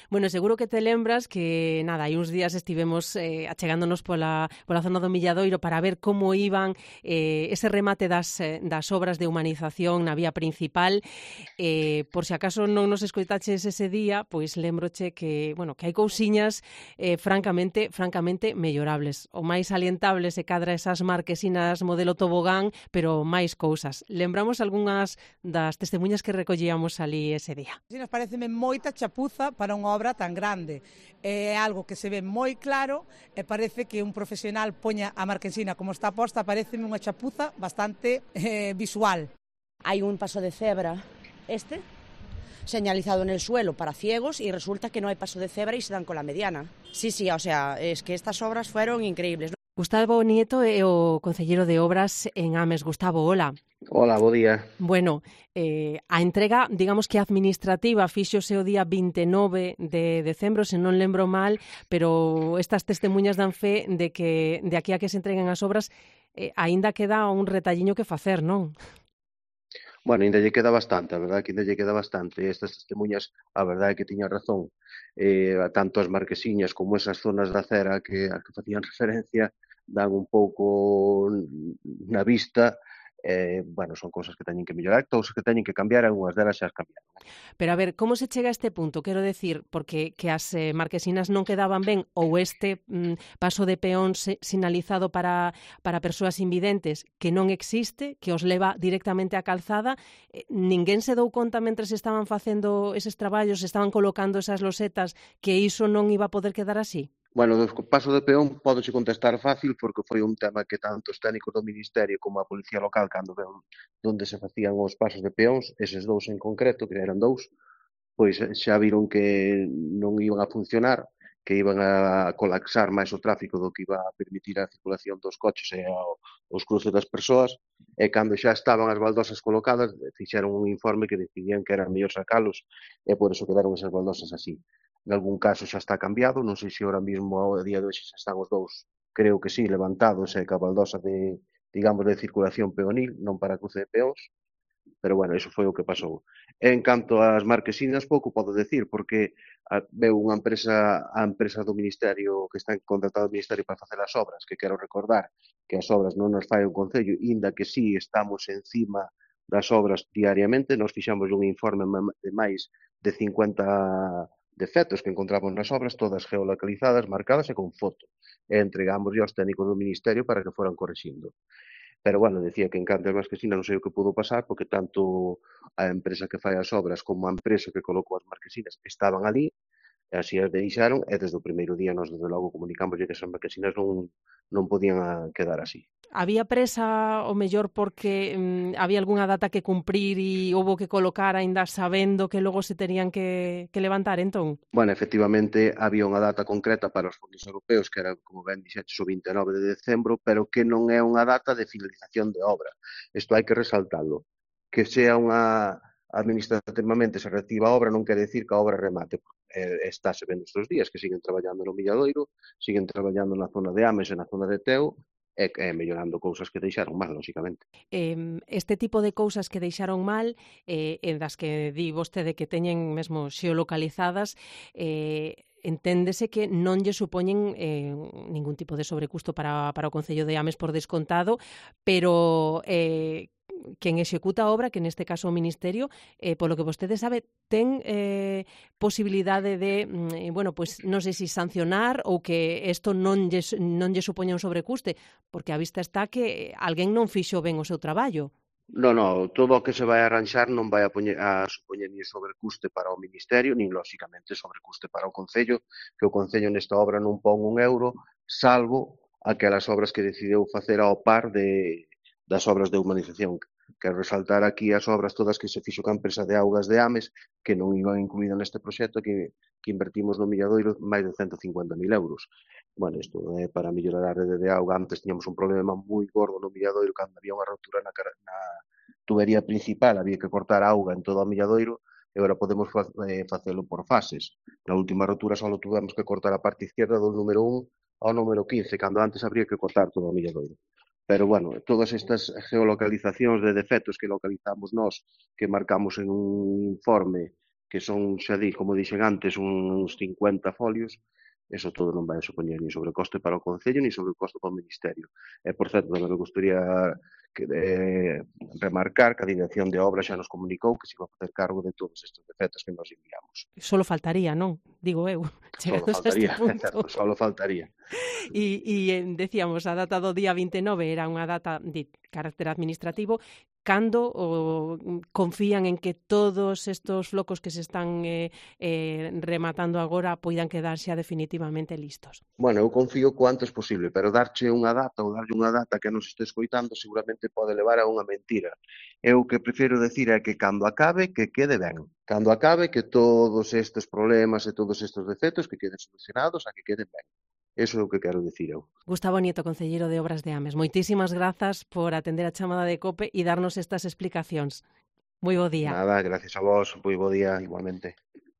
Bueno, seguro que te lembras que, nada, hai uns días estivemos achegándonos pola zona do Milladoiro para ver como iban ese remate das obras de humanización na vía principal. Por se acaso non nos escoitaches ese día, pois lembroche que, bueno, que hai cousiñas francamente mellorables. O máis salientable se cadra esas marquesinas modelo tobogán, pero máis cousas. Lembramos algunhas das testemunhas que recollíamos ali ese día. Si nos pareceme moita chapuza para unha obra tan grande. É algo que se ve moi claro e parece que un profesional poña a marquesina como está posta, pareceme unha chapuza bastante visual. Hay un paso de cebra, señalizado en el suelo para ciegos y resulta que no hay paso de cebra y se dan con la mediana. Sí, o sea, es que estas obras fueron increíbles. Gustavo Nieto é o concelleiro de Obras en Ames. Gustavo, hola. Hola, bo día. Bueno, a entrega, digamos que administrativa, fíxose o día 29 de decembro, se non lembro mal, pero estas testemunhas dan fe de que de aquí a que se entreguen as obras aínda queda un retalliño que facer, non? Bueno, ainda lle queda bastante, a verdade que ainda lle queda bastante. Estas testemunhas, a verdade é que tiña razón. Tanto as marquesiñas como esas zonas da acera a que facían referencia dan un pouco na vista. Bueno, son cousas que teñen que mellorar, cousas que teñen que cambiar, algunhas delas xa as cambiaron. Pero a ver, como se chega a este punto? Quero decir, porque que as marquesinas non quedaban ben ou este paso de peón sinalizado para persoas invidentes que non existe, que os leva directamente á calzada, ninguén se dou conta mentres estaban facendo eses traballos, estaban colocando esas losetas, que iso non iba a poder quedar así? Bueno, do paso de peón pódoche contestar fácil porque foi un tema que tanto os técnicos do Ministerio como a Policía Local cando ven onde se facían os pasos de peóns, eses dous en concreto, que eran dous, pois xa viron que non iban a funcionar, que iban a colapsar máis o tráfico do que iba a permitir a circulación dos coches e os cruces das persoas, e cando xa estaban as baldosas colocadas, fixeron un informe que decidían que era mellor sacalos, e por eso quedaron esas baldosas así. En algún caso xa está cambiado, non sei se ahora mismo ao día de hoxe xa están os dous, creo que sí, levantados e ca baldosa de, digamos, de circulación peonil, non para cruce de peóns, pero bueno, iso foi o que pasou. En canto ás marquesinas, pouco podo decir, porque veu unha empresa, a empresa do Ministerio, que está contratada do Ministerio para facer as obras, que quero recordar que as obras non nos fai o Concello, inda que sí estamos encima das obras diariamente, nos fixamos un informe de máis de 50 defectos que encontramos nas obras, todas geolocalizadas, marcadas e con foto, e entregamos aos técnicos do Ministerio para que foran correxindo. Pero, bueno, decía que en canto a marquesinas non sei o que pudo pasar, porque tanto a empresa que fai as obras como a empresa que colocou as marquesinas estaban ali, e así as deixaron, e desde o primeiro día nos, desde logo, comunicamos que as marquesinas non podían quedar así. Había presa, o mellor, porque había algunha data que cumprir e houbo que colocar aínda sabendo que logo se terían que levantar, entón? Bueno, efectivamente, había unha data concreta para os fondos europeos, que era, como ben dixetes, o 29 de decembro, pero que non é unha data de finalización de obra. Isto hai que resaltalo. Que sea unha administrativamente se reciba a obra non quere decir que a obra remate. Estáse vendo estes días que siguen traballando no Milladoiro, siguen traballando na zona de Ames e na zona de Teo, e mellorando cousas que deixaron mal, lóxicamente. Este tipo de cousas que deixaron mal, en das que di vostede que teñen mesmo xeolocalizadas, enténdese que non lle supoñen ningún tipo de sobrecusto para o Concello de Ames por descontado, pero quen executa a obra, que neste caso o Ministerio, polo que vostede sabe, ten posibilidade de, bueno, pues non sei se sancionar ou que isto non lle supoña un sobrecuste, porque a vista está que alguén non fixo ben o seu traballo. Non, todo o que se vai arranxar non vai a supoñer nin sobrecuste para o Ministerio, nin, lóxicamente, sobrecuste para o Concello, que o Concello nesta obra non pon un euro, salvo aquelas obras que decidiu facer ao par das obras de humanización. Quero resaltar aquí as obras todas que se fixo ca empresa de augas de Ames, que non iban incluídas neste proxecto, que invertimos no Milladoiro máis de 150.000 euros. Bueno, isto é para mellorar a rede de auga. Antes tiñamos un problema moi gordo no Milladoiro, cando había unha rotura na tubería principal, había que cortar auga en todo o Milladoiro, e agora podemos facelo por fases. Na última rotura só tuvemos que cortar a parte izquierda do número 1 ao número 15, cando antes habría que cortar todo o Milladoiro. Pero, bueno, todas estas geolocalizacións de defectos que localizamos nós, que marcamos en un informe que son, xa di, como dixen antes, uns 50 folios, eso todo non vai a supoñer ni sobrecoste para o Concello, ni sobrecoste para o Ministerio. E, por certo, tamén me gustaría remarcar que a Dirección de Obras xa nos comunicou que se iba a facer cargo de todos estes defectos que nos enviamos. Solo faltaría, non? Digo eu, Solo chegados a este faltaría, punto. solo faltaría. Decíamos, a data do día 29 era unha data de carácter administrativo. Cando confían en que todos estes flocos que se están rematando agora poidan quedar xa definitivamente listos? Bueno, eu confío co antes posible, pero darche unha data ou darlle unha data que non se este escoitando seguramente pode levar a unha mentira. Eu o que prefiro decir é que cando acabe, que quede ben. Cando acabe, que todos estes problemas e todos estes defectos que queden solucionados a que queden ben. Eso é o que quero dicir eu. Gustavo Nieto, concelleiro de Obras de Ames, moitísimas grazas por atender a chamada de COPE e darnos estas explicacións. Moi bo día. Nada, gracias a vos, moi bo día igualmente.